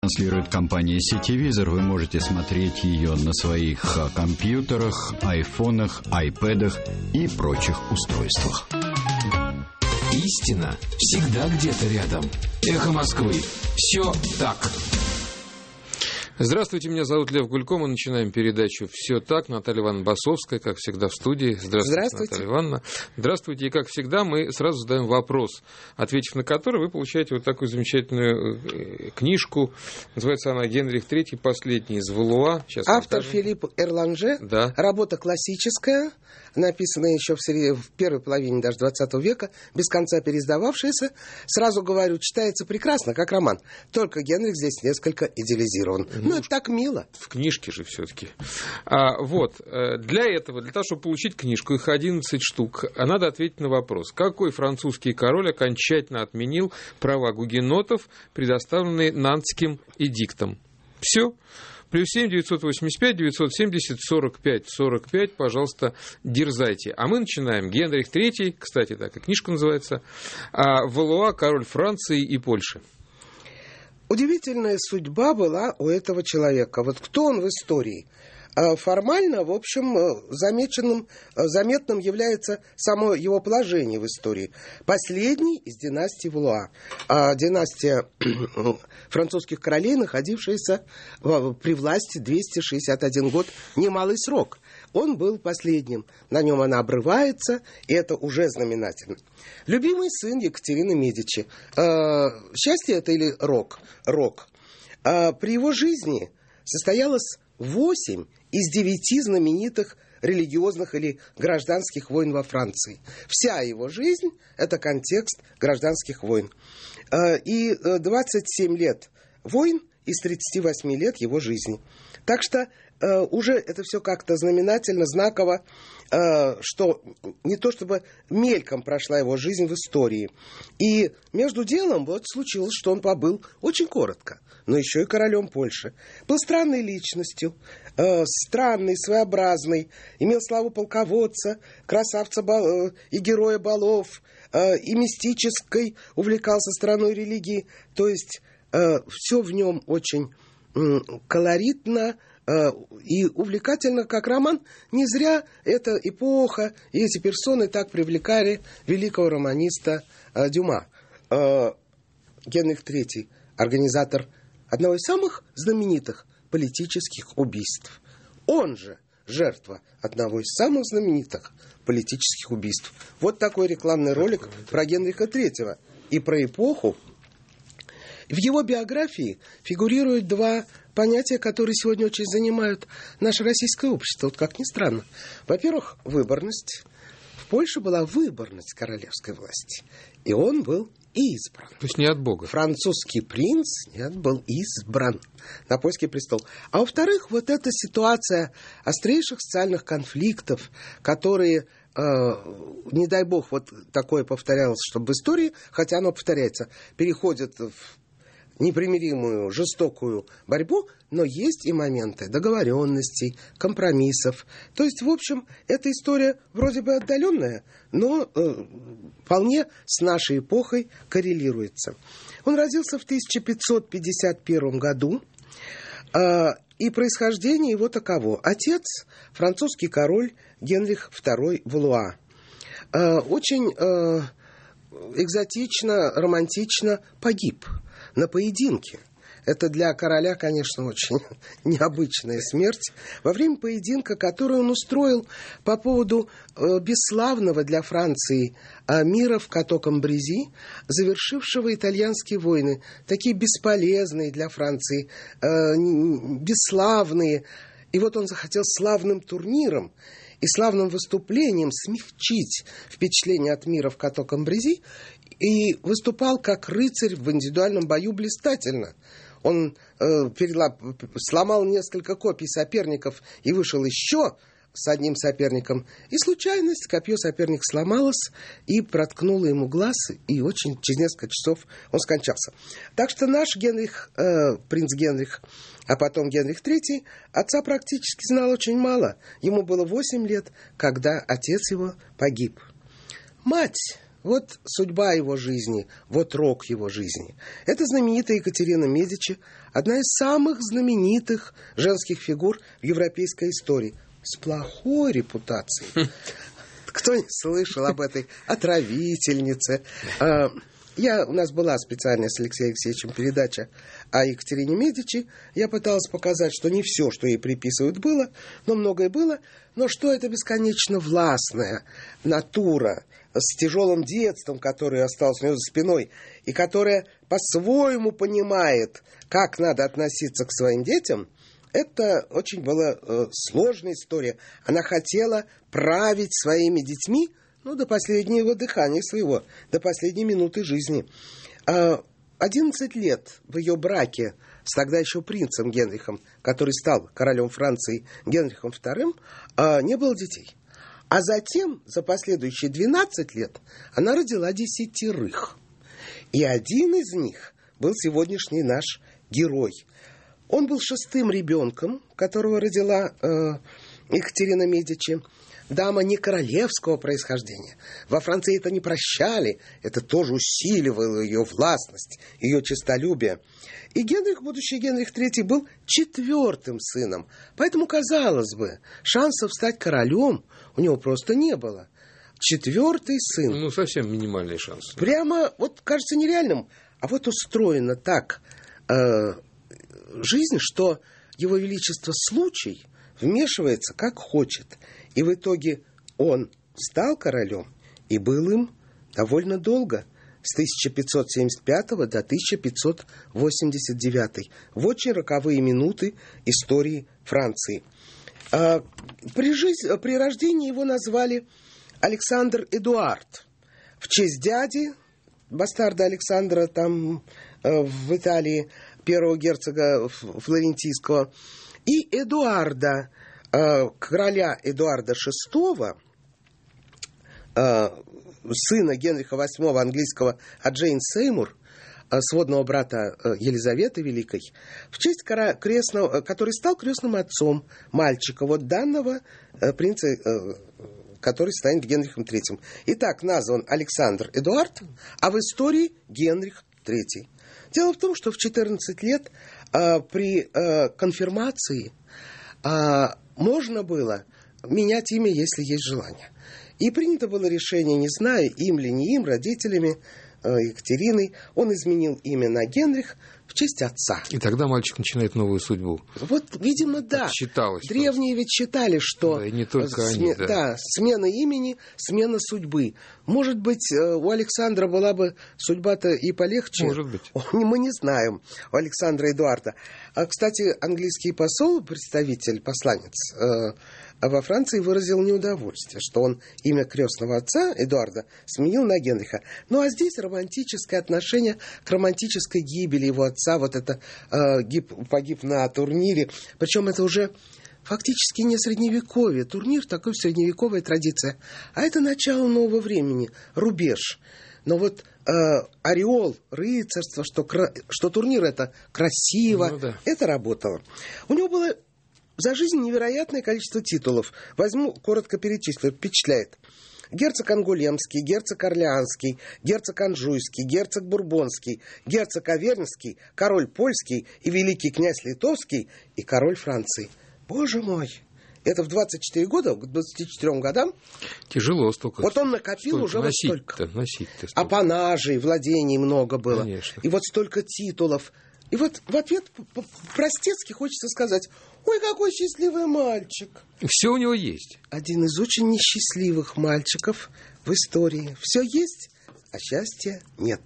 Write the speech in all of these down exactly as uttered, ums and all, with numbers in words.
Транслирует компания Cityvisor. Вы можете смотреть ее на своих компьютерах, айфонах, айпэдах и прочих устройствах. Истина всегда где-то рядом. Эхо Москвы. Все так. Здравствуйте, меня зовут Лев Гулько. Мы начинаем передачу «Все так». Наталья Ивановна Басовская, как всегда, в студии. Здравствуйте, Здравствуйте, Наталья Ивановна. Здравствуйте. И, как всегда, мы сразу задаем вопрос, ответив на который, вы получаете вот такую замечательную книжку. Называется она «Генрих третий. Последний из Валуа». Сейчас Автор Филипп Эрланже. Да. Работа классическая, написанная еще в, серии, в первой половине даже двадцатого века, без конца переиздававшаяся. Сразу говорю, читается прекрасно, как роман. Только Генрих здесь несколько идеализирован. Ну, это так мило. В книжке же все-таки. А, вот, для этого, для того, чтобы получить книжку, их одиннадцать штук, надо ответить на вопрос, какой французский король окончательно отменил права гугенотов, предоставленные Нантским эдиктом. Все. Плюс семь девятьсот восемьдесят пять девятьсот семьдесят сорок пять сорок пять, пожалуйста, дерзайте. А мы начинаем. Генрих третий, кстати, так и книжка называется, Валуа, король Франции и Польши. Удивительная судьба была у этого человека. Вот кто он в истории? Формально, в общем, замеченным, заметным является само его положение в истории. Последний из династии Валуа. Династия французских королей, находившаяся при власти двести шестьдесят один год, немалый срок. Он был последним. На нем она обрывается, и это уже знаменательно. Любимый сын Екатерины Медичи. Счастье это или рок? Рок. При его жизни состоялось восемь из девяти знаменитых религиозных или гражданских войн во Франции. Вся его жизнь – это контекст гражданских войн. И двадцать семь лет войн из тридцати восьми лет его жизни. Так что уже это все как-то знаменательно, знаково, что не то чтобы мельком прошла его жизнь в истории. И между делом вот случилось, что он побыл очень коротко, но еще и королем Польши. Был странной личностью, странный, своеобразный, имел славу полководца, красавца и героя балов, и мистической, увлекался страной религии. То есть все в нем очень колоритно и увлекательно, как роман. Не зря эта эпоха и эти персоны так привлекали великого романиста Дюма. Генрих третий, организатор одного из самых знаменитых политических убийств. Он же жертва одного из самых знаменитых политических убийств. Вот такой рекламный ролик про Генриха третьего и про эпоху. В его биографии фигурируют два понятия, которые сегодня очень занимают наше российское общество. Вот как ни странно. Во-первых, выборность. В Польше была выборность королевской власти. И он был избран. То есть не от Бога. Французский принц, нет, был избран на польский престол. А во-вторых, вот эта ситуация острейших социальных конфликтов, которые, э, не дай бог, вот такое повторялось, чтобы в истории, хотя оно повторяется, переходит в непримиримую, жестокую борьбу, но есть и моменты договоренностей, компромиссов. То есть, в общем, эта история вроде бы отдаленная, но э, вполне с нашей эпохой коррелируется. Он родился в тысяча пятьсот пятьдесят первом году, э, и происхождение его таково. Отец – французский король Генрих второй Валуа. Э, очень э, экзотично, романтично погиб на поединке. Это для короля, конечно, очень необычная смерть. Во время поединка, который он устроил по поводу э, бесславного для Франции э, мира в Като-Камбрези, завершившего итальянские войны, такие бесполезные для Франции, э, бесславные. И вот он захотел славным турниром и славным выступлением смягчить впечатление от мира в Като-Камбрези, и выступал как рыцарь в индивидуальном бою блистательно. Он э, перелап, сломал несколько копий соперников и вышел еще с одним соперником. И случайность, копье соперника сломалось и проткнуло ему глаз, и очень через несколько часов он скончался. Так что наш Генрих, э, принц Генрих, а потом Генрих третий, отца практически знал очень мало. Ему было восемь лет, когда отец его погиб. Мать Вот судьба его жизни, вот рок его жизни. Это знаменитая Екатерина Медичи, одна из самых знаменитых женских фигур в европейской истории. С плохой репутацией. Кто не слышал об этой отравительнице? Я, у нас была специальная с Алексеем Алексеевичем передача о Екатерине Медичи. Я пыталась показать, что не все, что ей приписывают, было, но многое было. Но что это бесконечно властная натура с тяжелым детством, которое осталось у нее за спиной, и которая по-своему понимает, как надо относиться к своим детям, это очень была э, сложная история. Она хотела править своими детьми, ну, до последнего дыхания своего, до последней минуты жизни. Одиннадцать лет в ее браке с тогда еще принцем Генрихом, который стал королем Франции Генрихом вторым, не было детей. А затем, за последующие двенадцать лет, она родила десятерых. И один из них был сегодняшний наш герой. Он был шестым ребенком, которого родила э, Екатерина Медичи. Дама не королевского происхождения. Во Франции это не прощали. Это тоже усиливало ее властность, ее честолюбие. И Генрих, будущий Генрих третий, был четвертым сыном. Поэтому, казалось бы, шансов стать королем у него просто не было. Четвертый сын. Ну, совсем минимальный шанс. Прямо, вот, кажется нереальным. А вот устроена так э, жизнь, что его величество случай вмешивается как хочет. И в итоге он стал королем и был им довольно долго, с тысяча пятьсот семьдесят пятого до тысяча пятьсот восемьдесят девятого, в очень роковые минуты истории Франции. А, при, жизни, при рождении его назвали Александр Эдуард, в честь дяди, бастарда Александра там в Италии, первого герцога флорентийского, и Эдуарда, короля Эдуарда шестого, сына Генриха восьмого английского, от Джейн Сеймур, сводного брата Елизаветы Великой, в честь крестного, который стал крестным отцом мальчика, вот данного принца, который станет Генрихом третьим. Итак, назван Александр Эдуард, а в истории Генрих третий. Дело в том, что в четырнадцать лет при конфирмации можно было менять имя, если есть желание. И принято было решение, не зная, им ли, не им, родителями Екатериной, он изменил имя на Генрих в честь отца. И тогда мальчик начинает новую судьбу. Вот, видимо, да. Считалось, древние ведь считали, что да, и не только сме... они, да. Да, смена имени, смена судьбы. Может быть, у Александра была бы судьба-то и полегче. Может быть. Мы не знаем у Александра Эдуарда. А, кстати, английский посол, представитель, посланец во Франции, выразил неудовольствие, что он имя крестного отца Эдуарда сменил на Генриха. Ну а здесь романтическое отношение к романтической гибели его отца. Вот это э, гиб, погиб на турнире. Причем это уже фактически не средневековье. Турнир такой средневековая традиция. А это начало нового времени, рубеж. Но вот э, ореол рыцарства, что, что турнир это красиво, ну, да. Это работало. У него было за жизнь невероятное количество титулов. Возьму, коротко перечислю, впечатляет. Герцог Ангулемский, герцог Орлеанский, герцог Анжуйский, герцог Бурбонский, герцог Авернский, король Польский и великий князь Литовский и король Франции. Боже мой! Это в двадцать четыре года, к двадцати четырем годам. Тяжело столько. Вот он накопил столько уже вот столько. Носить-то столько. Апанажей, владений много было. Конечно. И вот столько титулов. И вот в ответ простецки хочется сказать: ой, какой счастливый мальчик. Все у него есть. Один из очень несчастливых мальчиков в истории. Все есть, а счастья нет.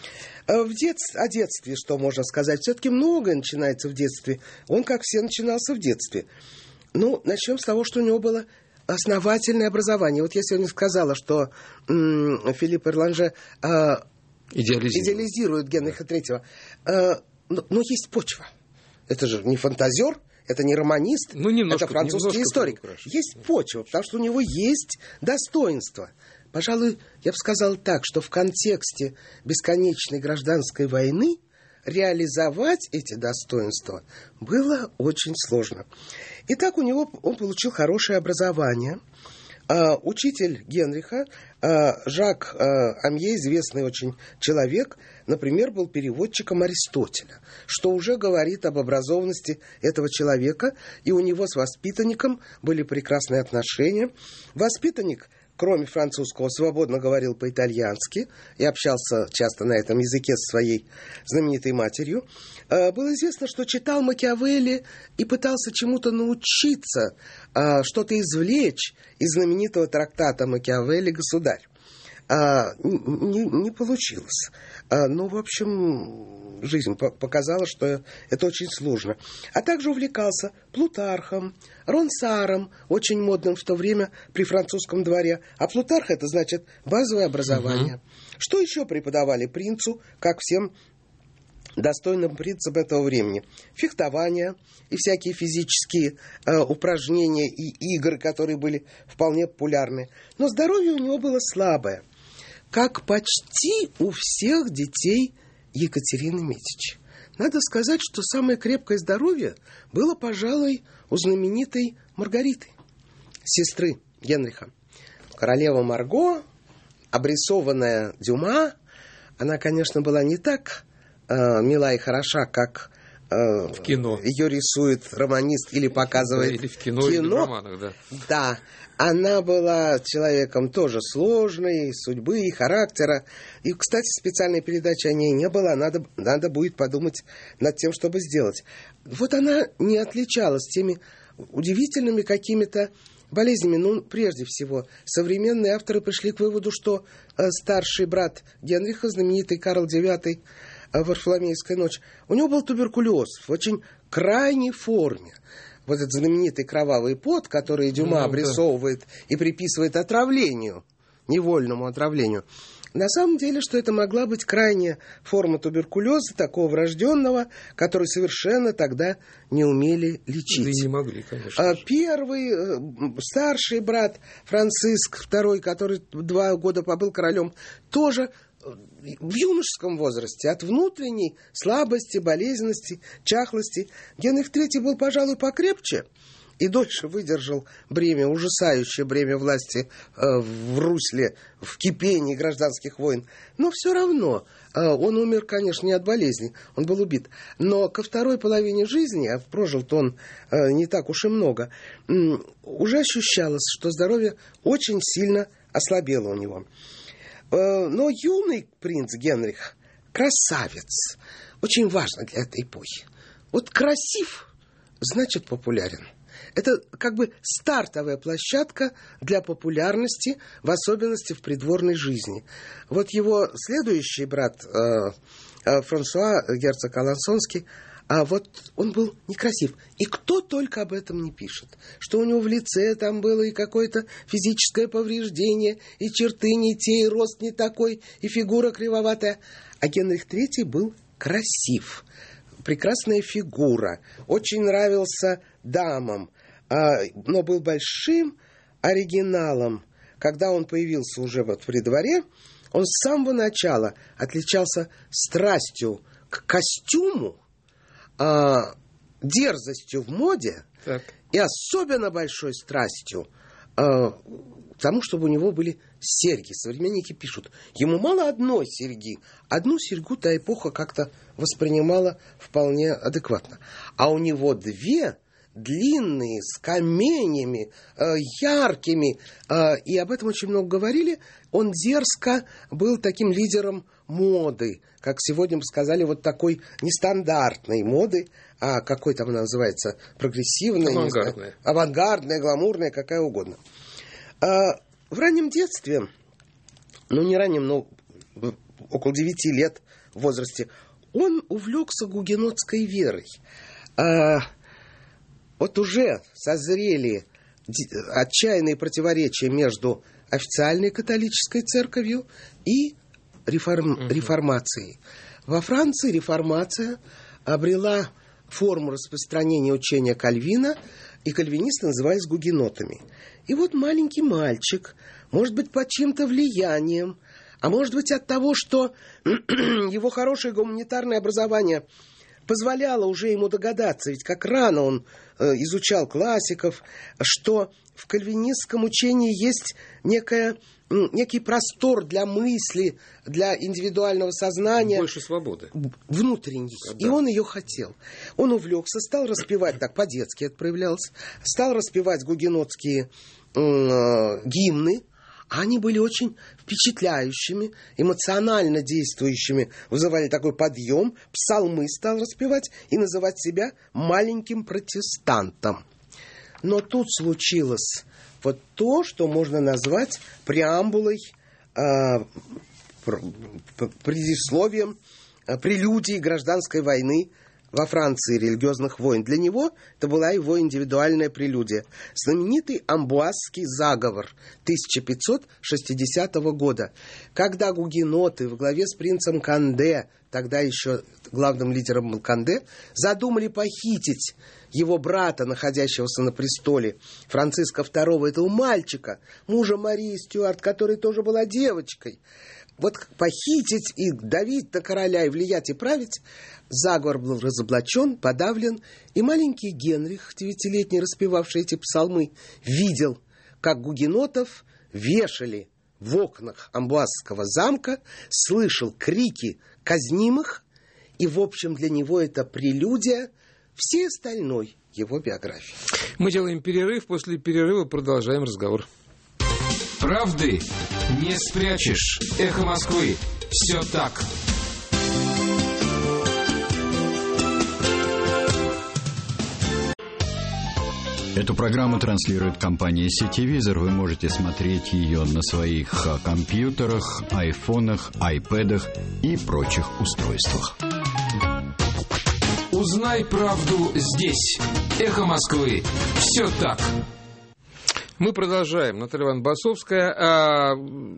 В детстве, о детстве что можно сказать? Все-таки многое начинается в детстве. Он, как все, начинался в детстве. Ну, начнем с того, что у него было основательное образование. Вот я сегодня сказала, что м- Филипп Эрланже э, идеализирует. идеализирует Генриха третьего. Э, но, но есть почва. Это же не фантазер, это не романист, ну, немножко, это французский историк. Есть почва, потому что у него есть достоинство. Пожалуй, я бы сказал так, что в контексте бесконечной гражданской войны реализовать эти достоинства было очень сложно. Итак, у него он получил хорошее образование. А, учитель Генриха, а, Жак а, Амье, известный очень человек, например, был переводчиком Аристотеля, что уже говорит об образованности этого человека, и у него с воспитанником были прекрасные отношения. Воспитанник, кроме французского, свободно говорил по-итальянски и общался часто на этом языке со своей знаменитой матерью. Было известно, что читал Макиавелли и пытался чему-то научиться, что-то извлечь из знаменитого трактата Макиавелли «Государь». Не, не получилось. Ну, в общем, жизнь показала, что это очень сложно. А также увлекался Плутархом, Ронсаром, очень модным в то время при французском дворе. А Плутарх — это значит базовое образование. Угу. Что еще преподавали принцу, как всем достойным принцам этого времени? Фехтование и всякие физические э, упражнения и игры, которые были вполне популярны. Но здоровье у него было слабое, как почти у всех детей Екатерины Медичи. Надо сказать, что самое крепкое здоровье было, пожалуй, у знаменитой Маргариты, сестры Генриха. Королева Марго, обрисованная Дюма, она, конечно, была не так э, мила и хороша, как э, в кино ее рисует романист или показывает, да, или в кино, кино. Или в романах, да. Да. Она была человеком тоже сложной, судьбы и характера. И, кстати, специальной передачи о ней не было. Надо, надо будет подумать над тем, чтобы сделать. Вот она не отличалась теми удивительными какими-то болезнями. Ну, прежде всего, современные авторы пришли к выводу, что э, старший брат Генриха, знаменитый Карл девятый, э, Варфоломеевская ночь, у него был туберкулез в очень крайней форме. Вот этот знаменитый кровавый пот, который Дюма ну, обрисовывает да. и приписывает отравлению, невольному отравлению. На самом деле, что это могла быть крайняя форма туберкулеза, такого врожденного, который совершенно тогда не умели лечить. Да и не могли, конечно. Первый, старший брат Франциск второй, который два года побыл королем, тоже в юношеском возрасте от внутренней слабости, болезненности, чахлости. Генрих третий был, пожалуй, покрепче и дольше выдержал бремя, ужасающее бремя власти э, в русле, в кипении гражданских войн. Но все равно э, он умер, конечно, не от болезни, он был убит. Но ко второй половине жизни, а прожил-то он э, не так уж и много, э, уже ощущалось, что здоровье очень сильно ослабело у него. Но юный принц Генрих – красавец. Очень важно для этой эпохи. Вот красив – значит популярен. Это как бы стартовая площадка для популярности, в особенности в придворной жизни. Вот его следующий брат э, э, Франсуа, герцог Алансонский, а вот он был некрасив. И кто только об этом не пишет. Что у него в лице там было и какое-то физическое повреждение, и черты не те, и рост не такой, и фигура кривоватая. А Генрих третий был красив. Прекрасная фигура. Очень нравился дамам. Но был большим оригиналом. Когда он появился уже вот при дворе, он с самого начала отличался страстью к костюму, дерзостью в моде так. и особенно большой страстью э, к тому, чтобы у него были серьги. Современники пишут, ему мало одной серьги. Одну серьгу та эпоха как-то воспринимала вполне адекватно. А у него две длинные, с каменями, э, яркими. Э, и об этом очень много говорили. Он дерзко был таким лидером моды, как сегодня бы сказали, вот такой нестандартной моды, а какой там она называется, прогрессивная, авангардная, авангардная, гламурная, какая угодно. А, в раннем детстве, ну не раннем, но около девяти лет в возрасте, он увлекся гугенотской верой. А, вот уже созрели отчаянные противоречия между официальной католической церковью и реформ... угу. реформацией. Во Франции реформация обрела форму распространения учения Кальвина, и кальвинисты назывались гугенотами. И вот маленький мальчик, может быть, под чьим-то влиянием, а может быть, от того, что его хорошее гуманитарное образование позволяло уже ему догадаться, ведь как рано он э, изучал классиков, что в кальвинистском учении есть некая, некий простор для мысли, для индивидуального сознания. Больше свободы. Внутренний. Да. И он ее хотел. Он увлекся, стал распевать, так по-детски это проявлялось, стал распевать гугенотские э, гимны. Они были очень впечатляющими, эмоционально действующими, вызывали такой подъем. Псалмы стал распевать и называть себя маленьким протестантом. Но тут случилось вот то, что можно назвать преамбулой, э, предисловием, э, прелюдией гражданской войны во Франции, религиозных войн. Для него это была его индивидуальная прелюдия. Знаменитый Амбуазский заговор тысяча пятьсот шестидесятого года, когда гугеноты во главе с принцем Канде, тогда еще главным лидером был Канде, задумали похитить его брата, находящегося на престоле, Франциска второго, этого мальчика, мужа Марии Стюарт, которая тоже была девочкой. Вот похитить и давить на короля, и влиять, и править. Заговор был разоблачен, подавлен, и маленький Генрих, девятилетний, распевавший эти псалмы, видел, как гугенотов вешали в окнах Амбуазского замка, слышал крики казнимых, и, в общем, для него это прелюдия всей остальной его биографии. Мы делаем перерыв, после перерыва продолжаем разговор. Правды не спрячешь. Эхо Москвы. Все так. Эту программу транслирует компания Сетевизор. Вы можете смотреть ее на своих компьютерах, айфонах, айпэдах и прочих устройствах. Узнай правду здесь. Эхо Москвы. Все так. Мы продолжаем. Наталья Ивановна Басовская. А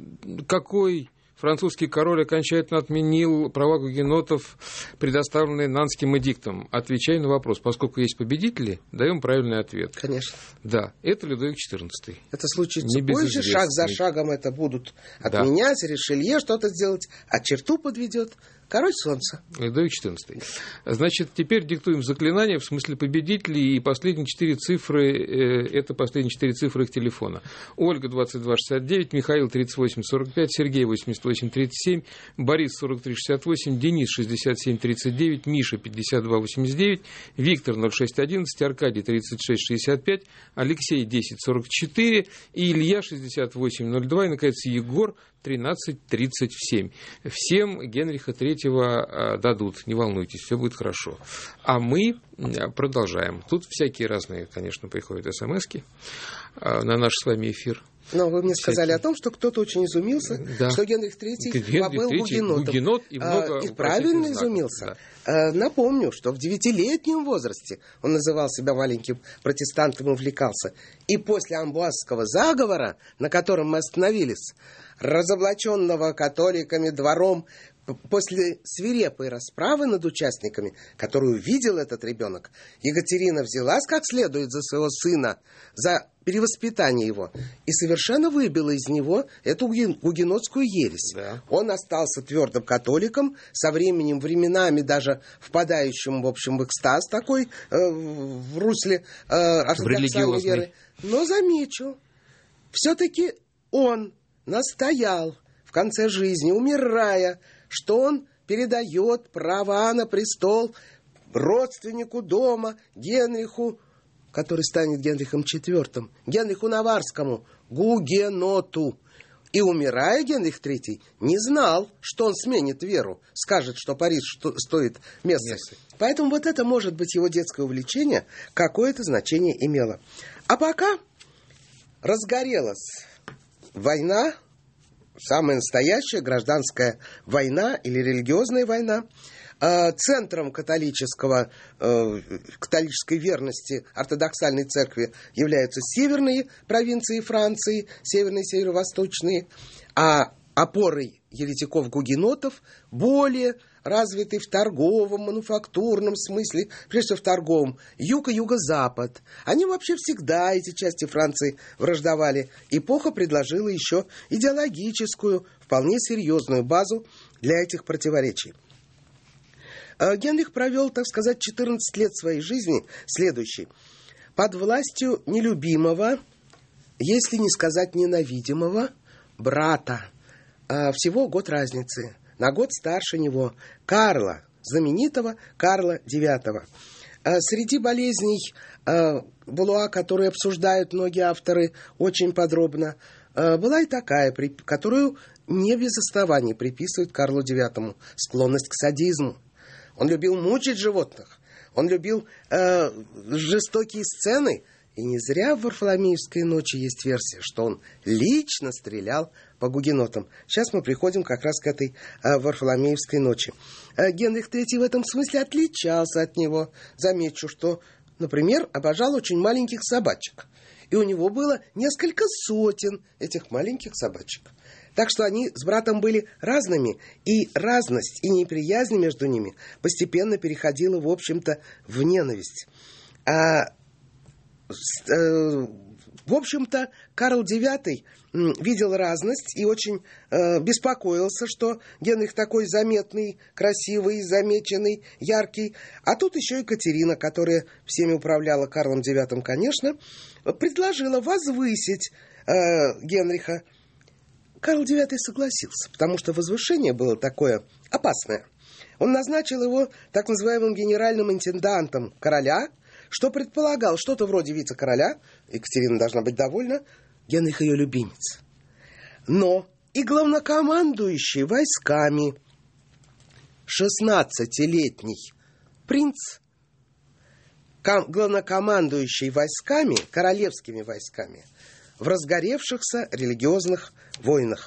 какой французский король окончательно отменил права гугенотов, предоставленные Нанским эдиктом? Отвечай на вопрос. Поскольку есть победители, даем правильный ответ. Конечно. Да, это Людовик четырнадцатый. Это случится позже, шаг за шагом это будут отменять, да. Ришелье что-то сделать, а черту подведет король солнца. Людовик четырнадцатый. Значит, теперь диктуем заклинание в смысле победителей, и последние четыре цифры, э, это последние четыре цифры их телефона. Ольга двадцать два шестьдесят девять, Михаил тридцать восемь сорок пять, Сергей восемьдесят восемь тридцать семь, Борис сорок три шестьдесят восемь, Денис шестьдесят семь тридцать девять, Миша пятьдесят два восемьдесят девять, Виктор ноль шесть одиннадцать, Аркадий тридцать шесть шестьдесят пять, Алексей десять сорок четыре и Илья шестьдесят восемь ноль два и, наконец, Егор тринадцать тридцать семь. Всем Генриха третьего дадут, не волнуйтесь, все будет хорошо. А мы продолжаем. Тут всякие разные, конечно, приходят смски на наш с вами эфир. Но вы мне сказали Всякие. о том, что кто-то очень изумился, да. что Генрих третий побыл гугенотом. Гугенот и, много и правильно изумился. Да. Напомню, что в девятилетнем возрасте он называл себя маленьким протестантом и увлекался. И после Амбуазского заговора, на котором мы остановились, разоблаченного католиками двором, после свирепой расправы над участниками, которую видел этот ребенок, Екатерина взялась как следует за своего сына, за перевоспитание его, и совершенно выбила из него эту гугенотскую ересь. Да. Он остался твердым католиком, со временем, временами даже впадающим, в общем, в экстаз такой, э, в русле э, ортодоксальной веры. Но замечу, все-таки он настоял в конце жизни, умирая, что он передает права на престол родственнику дома Генриху, который станет Генрихом четвёртым, Генриху Наварскому, гугеноту. И, умирая, Генрих третий не знал, что он сменит веру, скажет, что Париж что, стоит места. Место. Поэтому вот это, может быть, его детское увлечение какое-то значение имело. А пока разгорелась война, самая настоящая гражданская война или религиозная война. Центром католического, католической верности ортодоксальной церкви являются северные провинции Франции, северные и северо-восточные, а опорой еретиков-гугенотов более развитый в торговом, мануфактурном смысле, прежде всего в торговом, юг и юго-запад. Они вообще всегда, эти части Франции, враждовали. Эпоха предложила еще идеологическую, вполне серьезную базу для этих противоречий. Генрих провел, так сказать, четырнадцать лет своей жизни следующий. Под властью нелюбимого, если не сказать ненавидимого, брата. Всего год разницы. На год старше него. Карла, знаменитого Карла девятого. Среди болезней Валуа, которые обсуждают многие авторы очень подробно, была и такая, которую не без оснований приписывают Карлу девятому. Склонность к садизму. Он любил мучить животных. Он любил э, жестокие сцены. И не зря в Варфоломеевской ночи есть версия, что он лично стрелял по гугенотам. Сейчас мы приходим как раз к этой э, Варфоломеевской ночи. Э, Генрих третий в этом смысле отличался от него. Замечу, что, например, обожал очень маленьких собачек. И у него было несколько сотен этих маленьких собачек. Так что они с братом были разными, и разность, и неприязнь между ними постепенно переходила, в общем-то, в ненависть. А, э, в общем-то, Карл девятый видел разность и очень э, беспокоился, что Генрих такой заметный, красивый, замеченный, яркий. А тут еще Екатерина, которая всеми управляла Карлом девятым, конечно, предложила возвысить э, Генриха. Карл девятый согласился, потому что возвышение было такое опасное. Он назначил его так называемым генеральным интендантом короля, что предполагал что-то вроде вице-короля. Екатерина должна быть довольна. Генрих ее любимец. Но и главнокомандующий войсками шестнадцатилетний принц, главнокомандующий войсками, королевскими войсками, в разгоревшихся религиозных войнах.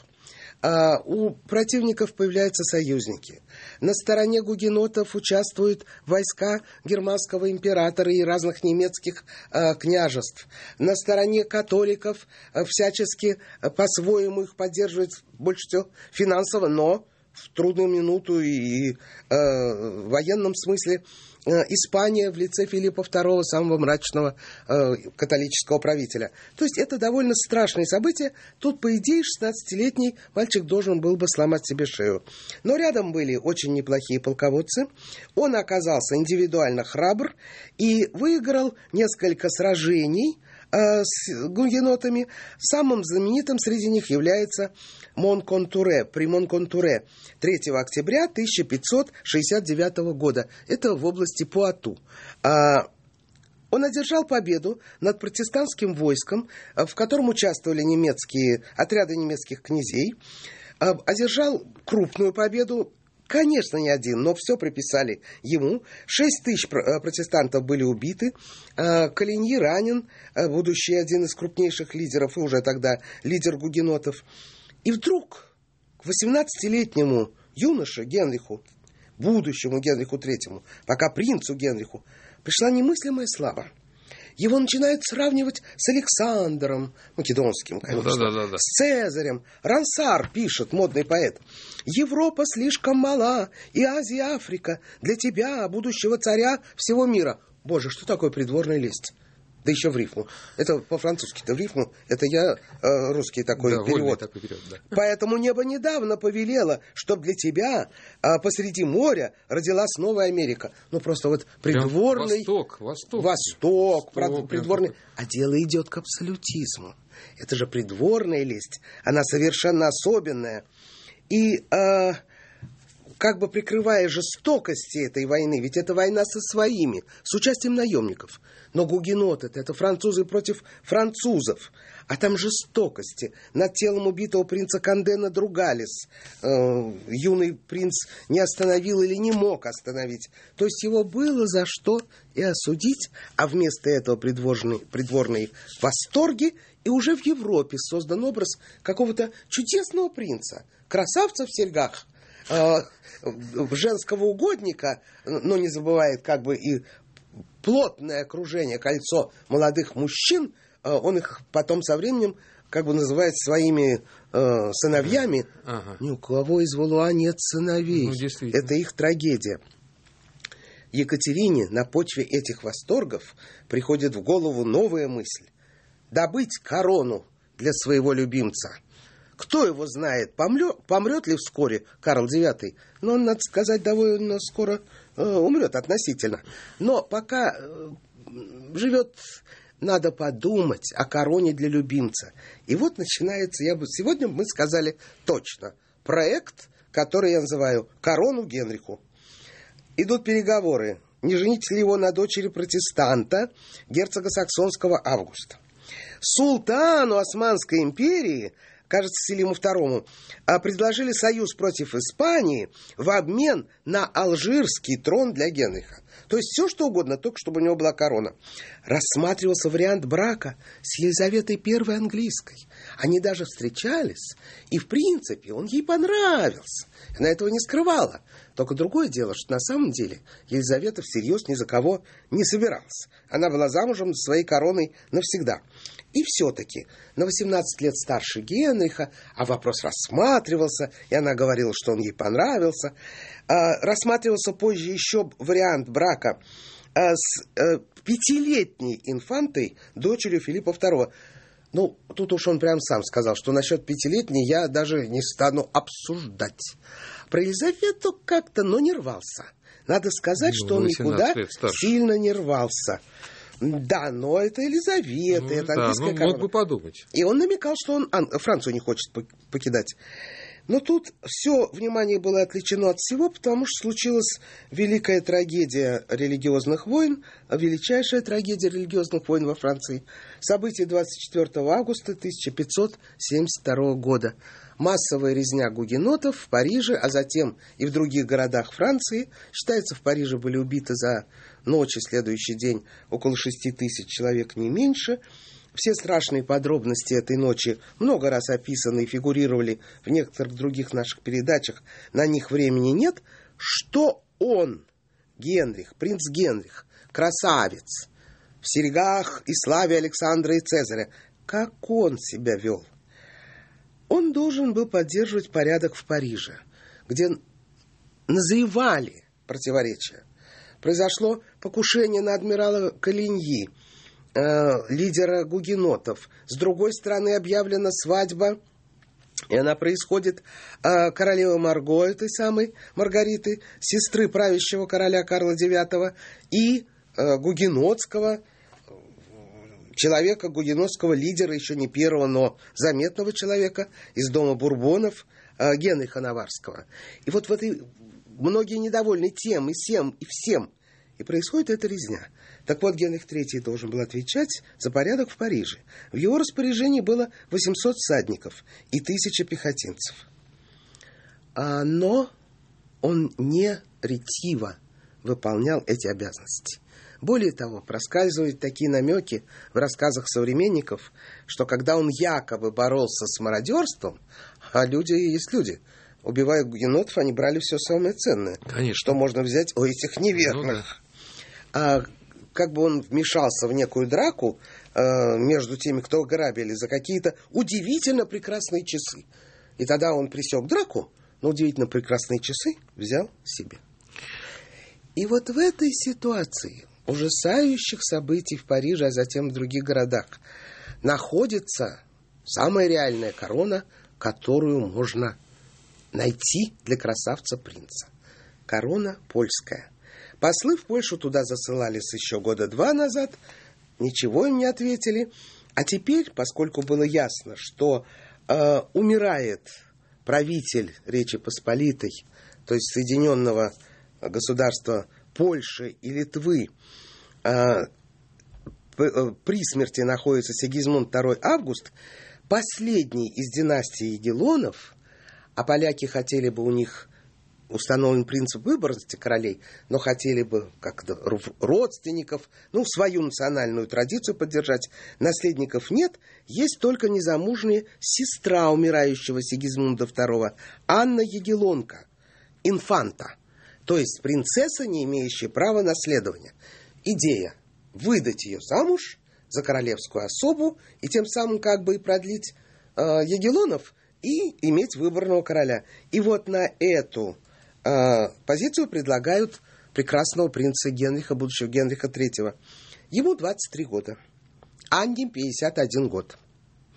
А у противников появляются союзники. На стороне гугенотов участвуют войска германского императора и разных немецких а, княжеств. На стороне католиков а, всячески а, по-своему их поддерживают больше всего финансово, но в трудную минуту и, и а, в военном смысле Испания в лице Филиппа второго, самого мрачного э, католического правителя. То есть это довольно страшное событие. Тут, по идее, шестнадцатилетний мальчик должен был бы сломать себе шею. Но рядом были очень неплохие полководцы. Он оказался индивидуально храбр и выиграл несколько сражений э, с гугенотами. Самым знаменитым среди них является Монконтуре, при Монконтуре третьего октября тысяча пятьсот шестьдесят девятого года. Это в области Пуату. А, он одержал победу над протестантским войском, в котором участвовали немецкие, отряды немецких князей. А, одержал крупную победу. Конечно, не один, но все приписали ему. Шесть тысяч протестантов были убиты. Калиньи ранен, будущий один из крупнейших лидеров, и уже тогда лидер гугенотов. И вдруг к восемнадцатилетнему юноше Генриху, будущему Генриху третьему, пока принцу Генриху, пришла немыслимая слава. Его начинают сравнивать с Александром Македонским, конечно, да, да, да, да. с Цезарем. Рансар пишет, модный поэт: «Европа слишком мала, и Азия, и Африка для тебя, будущего царя всего мира». Боже, что такое придворная лесть? Да еще в рифму. Это по-французски-то в рифму. Это я э, русский такой да, перевод. Такой перевод да. Поэтому небо недавно повелело, чтоб для тебя э, посреди моря родилась новая Америка. Ну, просто вот придворный... Восток, Восток. Восток, Восток придворный... Восток. А дело идет к абсолютизму. Это же придворная лесть. Она совершенно особенная. И... Э, как бы прикрывая жестокости этой войны, ведь это война со своими, с участием наемников. Но гугеноты — это французы против французов. А там жестокости. Над телом убитого принца Конде надругались. Э, юный принц не остановил или не мог остановить. То есть его было за что и осудить, а вместо этого придворные, придворные восторги, и уже в Европе создан образ какого-то чудесного принца, красавца в серьгах, женского угодника, но не забывает как бы и плотное окружение, кольцо молодых мужчин. Он их потом со временем как бы называет своими э, сыновьями. Ага. Ни у кого из Валуа нет сыновей. Ну, это их трагедия. Екатерине на почве этих восторгов приходит в голову новая мысль: добыть корону для своего любимца. Кто его знает, помрет, помрет ли вскоре Карл девятый? Но он, надо сказать, довольно скоро э, умрет относительно. Но пока э, живет, надо подумать о короне для любимца. И вот начинается, я бы, сегодня мы сказали точно, проект, который я называю «Корону Генриху». Идут переговоры, не женить ли его на дочери протестанта, герцога Саксонского Августа. Султану Османской империи, кажется, Селиму второму, предложили союз против Испании в обмен на алжирский трон для Генриха. То есть все, что угодно, только чтобы у него была корона. Рассматривался вариант брака с Елизаветой Первой английской. Они даже встречались, и, в принципе, он ей понравился. Она этого не скрывала. Только другое дело, что на самом деле Елизавета всерьез ни за кого не собиралась. Она была замужем за своей короной навсегда. И все-таки на восемнадцать лет старше Генриха, а вопрос рассматривался, и она говорила, что он ей понравился. А, рассматривался позже еще вариант брака а, с а, пятилетней инфантой, дочерью Филиппа второго. Ну, тут уж он прям сам сказал, что насчет пятилетней я даже не стану обсуждать. Про Елизавету как-то, но не рвался. Надо сказать, ну, что он никуда сильно не рвался. Да, но это Елизавета, ну, это английская да, ну, корона. мог бы подумать. И он намекал, что он Ан- Францию не хочет покидать. Но тут все внимание было отвлечено от всего, потому что случилась великая трагедия религиозных войн, величайшая трагедия религиозных войн во Франции. Событие двадцать четвёртого августа тысяча пятьсот семьдесят второго года. Массовая резня гугенотов в Париже, а затем и в других городах Франции. Считается, в Париже были убиты за ночь и следующий день около шести тысяч человек, не меньше. Все страшные подробности этой ночи много раз описаны и фигурировали в некоторых других наших передачах. На них времени нет. Что он, Генрих, принц Генрих, красавец, в серьгах и славе Александра и Цезаря, как он себя вел? Он должен был поддерживать порядок в Париже, где назревали противоречия. Произошло покушение на адмирала Калиньи, э, лидера гугенотов. С другой стороны, объявлена свадьба, и она происходит э, королевы Марго, этой самой Маргариты, сестры правящего короля Карла девятого, и э, гугенотского человека, гугенотского лидера, еще не первого, но заметного человека из дома Бурбонов, э, Генриха Наварского. И вот в этой многие недовольны тем, и всем, и всем. И происходит эта резня. Так вот, Генрих третий должен был отвечать за порядок в Париже. В его распоряжении было восемьсот всадников и тысяча пехотинцев. А, но он не ретиво выполнял эти обязанности. Более того, проскальзывают такие намеки в рассказах современников, что когда он якобы боролся с мародерством, а люди есть люди, убивая гугенотов, они брали все самое ценное. Конечно. Что можно взять у этих неверных. Ну, да. А, как бы он вмешался в некую драку а, между теми, кто грабили, за какие-то удивительно прекрасные часы. И тогда он пресек драку, но удивительно прекрасные часы взял себе. И вот в этой ситуации ужасающих событий в Париже, а затем в других городах, находится самая реальная корона, которую можно найти для красавца-принца. Корона польская. Послы в Польшу туда засылались еще года два назад, ничего им не ответили. А теперь, поскольку было ясно, что э, умирает правитель Речи Посполитой, то есть Соединенного государства Польши и Литвы, э, при смерти находится Сигизмунд второй Август, последний из династии Ягеллонов, а поляки хотели бы, у них установлен принцип выборности королей, но хотели бы как-то родственников, ну, свою национальную традицию поддержать. Наследников нет, есть только незамужняя сестра умирающего Сигизмунда второго, Анна Ягеллонка, инфанта, то есть принцесса, не имеющая права наследования. Идея – выдать ее замуж за королевскую особу и тем самым как бы и продлить э, Ягеллонов и иметь выборного короля. И вот на эту э, позицию предлагают прекрасного принца Генриха, будущего Генриха третьего. Ему двадцать три года, Анне пятьдесят один год.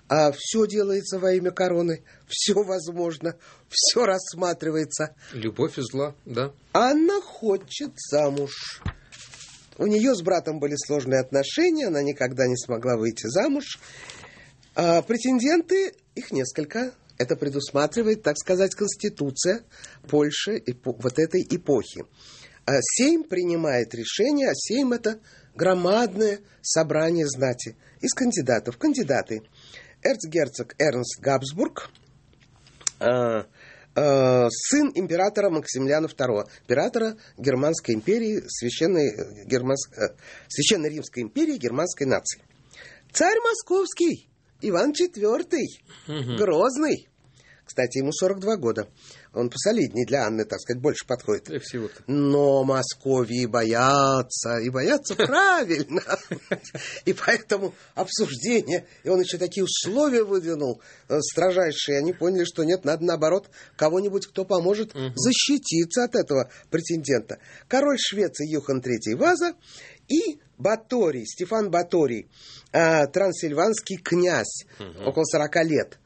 А все делается во имя короны, все возможно, все рассматривается. Любовь и зла, да. Анна хочет замуж. У нее с братом были сложные отношения, она никогда не смогла выйти замуж. А претенденты, их несколько. Это предусматривает, так сказать, конституция Польши вот этой эпохи. Сейм принимает решение, а Сейм — это громадное собрание знати из кандидатов. Кандидаты: эрцгерцог Эрнст Габсбург, э, э, сын императора Максимилиана второго, императора Германской империи, Священной, Германс, э, Священной Римской империи германской нации. Царь московский Иван четвёртый, угу. Грозный. Кстати, ему сорок два года. Он посолиднее для Анны, так сказать, больше подходит. И всего-то. Но Московии боятся, и боятся правильно. И поэтому обсуждение, и он еще такие условия выдвинул строжайшие, они поняли, что нет, надо наоборот кого-нибудь, кто поможет защититься от этого претендента. Король Швеции Юхан третий Ваза и Баторий, Стефан Баторий, трансильванский князь, около сорока лет.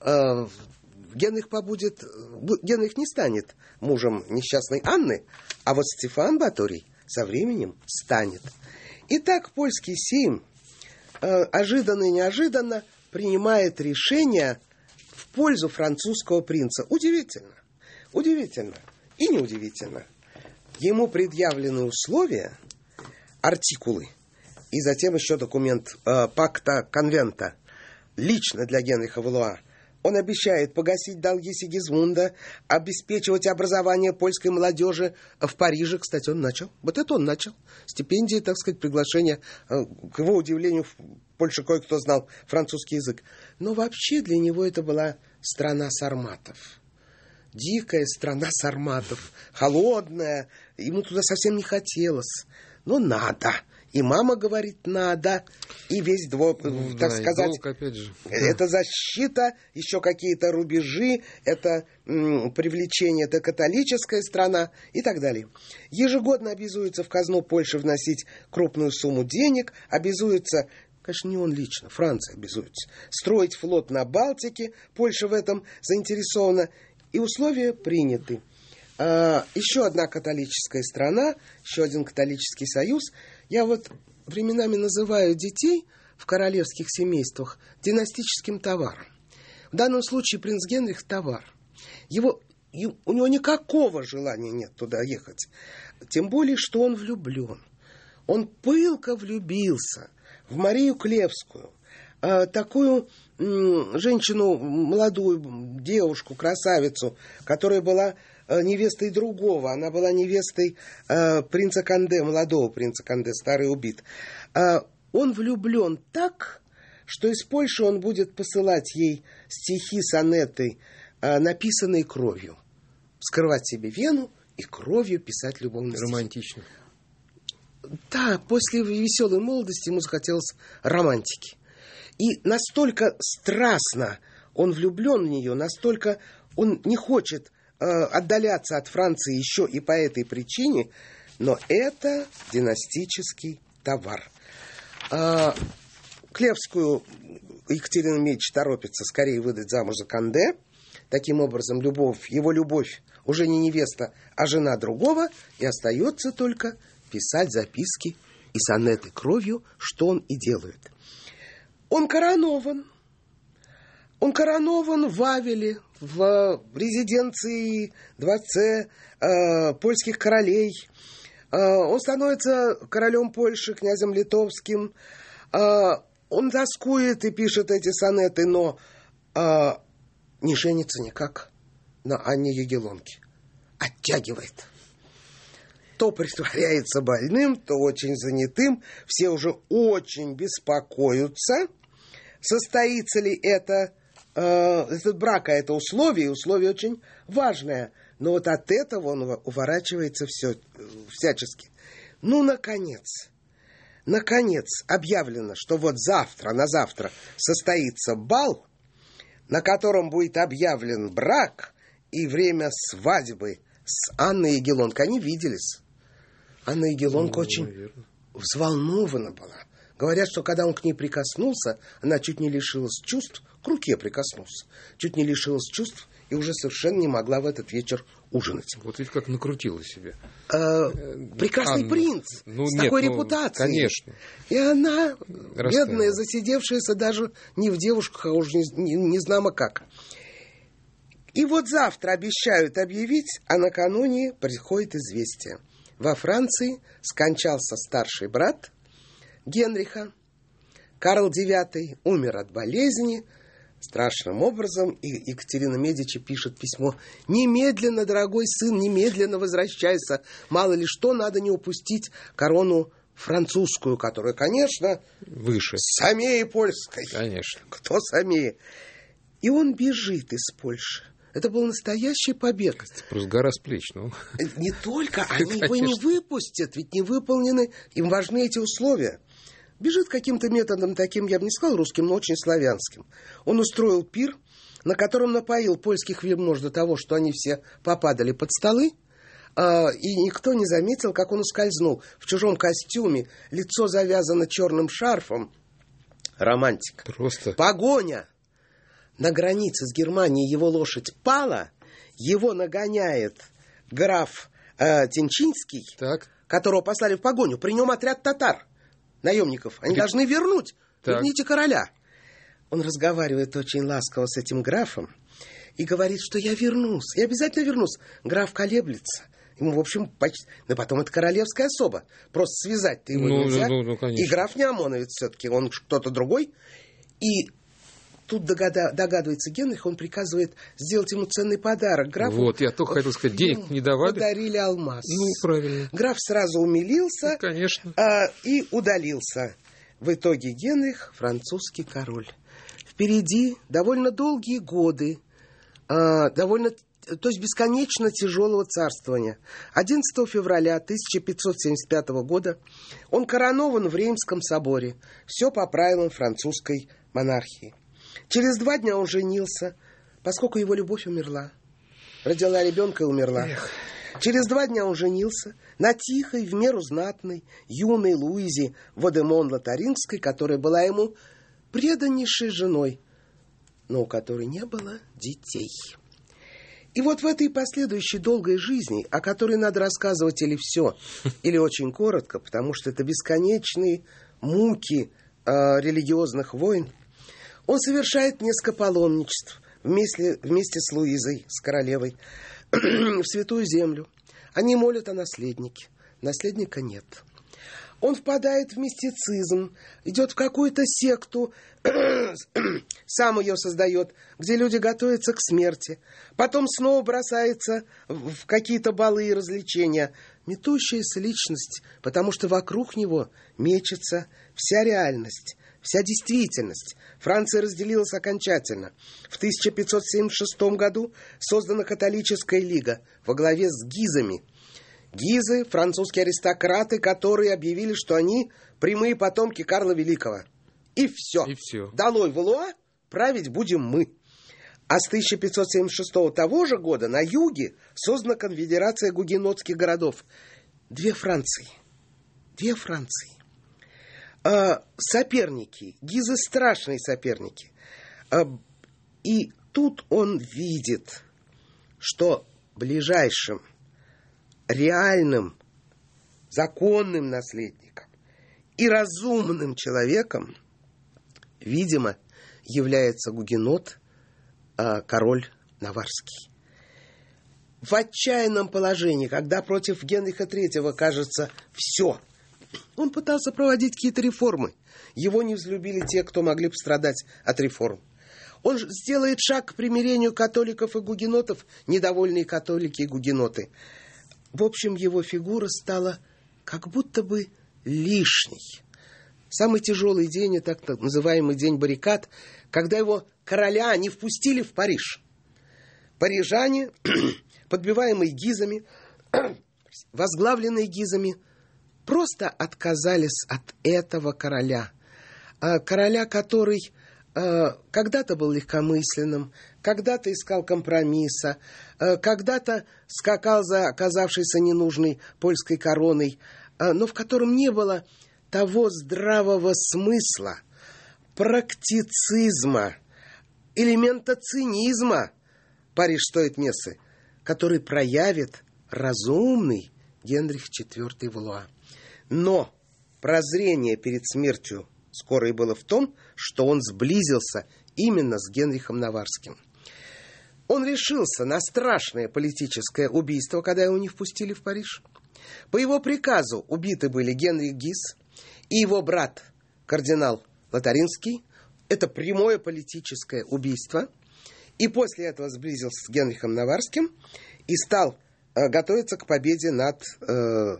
Генрих побудет, Генрих не станет мужем несчастной Анны, а вот Стефан Баторий со временем станет. Итак, польский сейм э, ожиданно и неожиданно принимает решение в пользу французского принца. Удивительно, удивительно и неудивительно. Ему предъявлены условия, артикулы, и затем еще документ э, пакта конвента лично для Генриха Валуа. Он обещает погасить долги Сигизмунда, обеспечивать образование польской молодежи в Париже. Кстати, он начал. Вот это он начал. Стипендии, так сказать, приглашения. К его удивлению, в Польше кое-кто знал французский язык. Но вообще для него это была страна сарматов. Дикая страна сарматов. Холодная. Ему туда совсем не хотелось. Но надо. И мама говорит, надо, и весь двор, ну, так да, сказать, долг, опять же. Это защита, еще какие-то рубежи, это м, привлечение, это католическая страна и так далее. Ежегодно обязуется в казну Польши вносить крупную сумму денег, обязуется, конечно, не он лично, Франция обязуется, строить флот на Балтике, Польша в этом заинтересована, и условия приняты. А, еще одна католическая страна, еще один католический союз. Я вот временами называю детей в королевских семействах династическим товаром. В данном случае принц Генрих товар. Его, у него никакого желания нет туда ехать. Тем более, что он влюблен. Он пылко влюбился в Марию Клевскую, такую женщину, молодую девушку, красавицу, которая была невестой другого. Она была невестой э, принца Канде, молодого принца Канде, старый убит. Э, он влюблен так, что из Польши он будет посылать ей стихи, сонеты, э, написанные кровью. Вскрывать себе вену и кровью писать любовные стихи. Романтично. Да, после веселой молодости ему захотелось романтики. И настолько страстно он влюблен в нее, настолько он не хочет отдаляться от Франции еще и по этой причине, но это династический товар. Клевскую Екатерина Медичи торопится скорее выдать замуж за Канде. Таким образом, любовь, его любовь уже не невеста, а жена другого, и остается только писать записки и сонеты кровью, что он и делает. Он коронован. Он коронован в Вавеле, в резиденции, дворце э, польских королей. Э, он становится королем Польши, князем литовским. Э, он тоскует и пишет эти сонеты, но э, не женится никак на Анне Ягеллонке. Оттягивает. То притворяется больным, то очень занятым. Все уже очень беспокоятся, состоится ли это. Этот брак, а это условие, условие очень важное. Но вот от этого он уворачивается все, всячески. Ну, наконец, наконец объявлено, что вот завтра, на завтра состоится бал, на котором будет объявлен брак и время свадьбы с Анной Ягеллонкой. Они виделись. Анна Ягеллонка ну, очень наверное. взволнована была. Говорят, что когда он к ней прикоснулся, она чуть не лишилась чувств, к руке прикоснулся, чуть не лишилась чувств и уже совершенно не могла в этот вечер ужинать. Вот ведь как накрутила себя. А, прекрасный Анна. принц, Ну, с нет, такой ну, репутацией. Конечно. И она, Расстроена. бедная, засидевшаяся даже не в девушках, а уж не, не, не знамо как. И вот завтра обещают объявить, а накануне приходит известие. Во Франции скончался старший брат Генриха. Карл девятый умер от болезни. Страшным образом. И Екатерина Медичи пишет письмо: «Немедленно, дорогой сын, немедленно возвращайся. Мало ли что, надо не упустить корону французскую, которая, конечно, выше самее польской». Конечно. Кто самее? И он бежит из Польши. Это был настоящий побег. Просто гора с плеч. Ну. Не только, они его не выпустят, ведь не выполнены, им важны эти условия. Бежит каким-то методом таким, я бы не сказал русским, но очень славянским. Он устроил пир, на котором напоил польских вельмож до того, что они все попадали под столы, и никто не заметил, как он ускользнул в чужом костюме, лицо завязано черным шарфом. Романтика. Просто. Погоня. На границе с Германией его лошадь пала, его нагоняет граф э, Тенчинский, так. которого послали в погоню. При нем отряд татар, наемников. Они При... должны вернуть, так. верните короля. Он разговаривает очень ласково с этим графом и говорит, что я вернусь, я обязательно вернусь. Граф колеблется. Ему, в общем, почти... Но потом это королевская особа. Просто связать-то его ну, нельзя. Ну, ну, и граф не ОМОНовец все-таки, он кто-то другой. И тут догада... догадывается Генрих, он приказывает сделать ему ценный подарок. Графу... Вот, я только хотел сказать, денег не давали. Подарили алмаз. Ну, правильно. Граф сразу умилился. Ну, конечно. А, и удалился. В итоге Генрих французский король. Впереди довольно долгие годы, а, довольно, то есть бесконечно тяжелого царствования. одиннадцатого февраля тысяча пятьсот семьдесят пятого года он коронован в Реймском соборе. Все по правилам французской монархии. Через два дня он женился, поскольку его любовь умерла. Родила ребенка и умерла. Эх. Через два дня он женился на тихой, в меру знатной, юной Луизе Водемон-Лотарингской, которая была ему преданнейшей женой, но у которой не было детей. И вот в этой последующей долгой жизни, о которой надо рассказывать или все, или очень коротко, потому что это бесконечные муки э, религиозных войн, он совершает несколько паломничеств вместе, вместе с Луизой, с королевой, в Святую Землю. Они молят о наследнике. Наследника нет. Он впадает в мистицизм, идет в какую-то секту, сам ее создает, где люди готовятся к смерти. Потом снова бросается в какие-то балы и развлечения. Метущаяся личность, потому что вокруг него мечется вся реальность, вся действительность. Франция разделилась окончательно. В тысяча пятьсот семьдесят шестом году создана католическая лига во главе с Гизами. Гизы – французские аристократы, которые объявили, что они прямые потомки Карла Великого. И все. И все. Долой Валуа, править будем мы. А с тысяча пятьсот семьдесят шестого того же года на юге создана конфедерация гугенотских городов. Две Франции. Две Франции. А, соперники. Гизы страшные соперники. А, и тут он видит, что ближайшим реальным, законным наследником и разумным человеком, видимо, является гугенот, э, король Наварский. В отчаянном положении, когда против Генриха третьего, кажется, все, он пытался проводить какие-то реформы. Его не взлюбили те, кто могли пострадать от реформ. Он сделает шаг к примирению католиков и гугенотов, недовольные католики и гугеноты. В общем, его фигура стала как будто бы лишней. Самый тяжелый день, это так называемый день баррикад, когда его короля не впустили в Париж. Парижане, подбиваемые гизами, возглавленные гизами, просто отказались от этого короля. Короля, который когда-то был легкомысленным, когда-то искал компромисса, когда-то скакал за оказавшейся ненужной польской короной, но в котором не было того здравого смысла, практицизма, элемента цинизма, Париж стоит мессы, который проявит разумный Генрих четвёртый Валуа. Но прозрение перед смертью скорой было в том, что он сблизился именно с Генрихом Наварским. Он решился на страшное политическое убийство, когда его не впустили в Париж. По его приказу убиты были Генрих Гиз и его брат, кардинал Лотаринский. Это прямое политическое убийство. И после этого сблизился с Генрихом Наварским и стал э, готовиться к победе над э,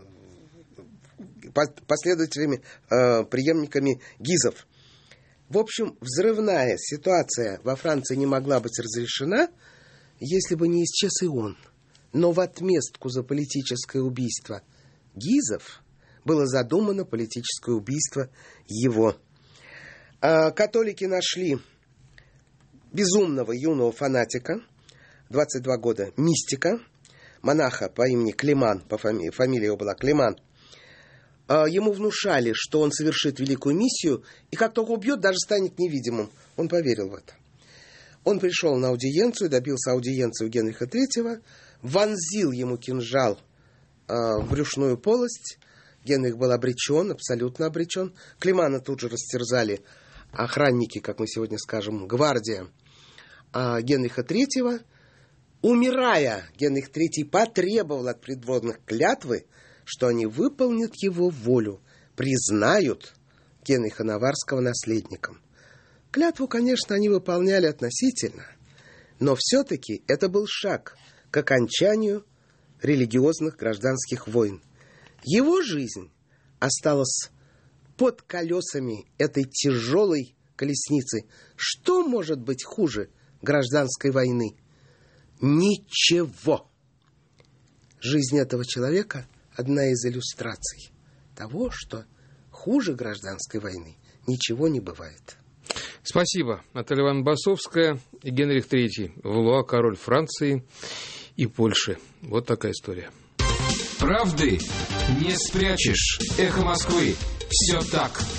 последователями, э, преемниками Гизов. В общем, взрывная ситуация во Франции не могла быть разрешена, если бы не исчез и он. Но в отместку за политическое убийство Гизов было задумано политическое убийство его. А католики нашли безумного юного фанатика, двадцать два года, мистика, монаха по имени Климан, по фамилии, фамилия его была Климан. Ему внушали, что он совершит великую миссию, и как только убьет, даже станет невидимым. Он поверил в это. Он пришел на аудиенцию, добился аудиенции у Генриха третьего, вонзил ему кинжал э, в брюшную полость. Генрих был обречен, абсолютно обречен. Климана тут же растерзали охранники, как мы сегодня скажем, гвардия э, Генриха третьего. Умирая, Генрих третий потребовал от придворных клятвы, что они выполнят его волю, признают Генриха Наварского наследником. Клятву, конечно, они выполняли относительно, но все-таки это был шаг к окончанию религиозных гражданских войн. Его жизнь осталась под колесами этой тяжелой колесницы. Что может быть хуже гражданской войны? Ничего. Жизнь этого человека – одна из иллюстраций того, что хуже гражданской войны ничего не бывает. Спасибо. Наталья Ивановна Басовская и Генрих третий Валуа, король Франции и Польши. Вот такая история. Правды не спрячешь. Эхо Москвы. Все так.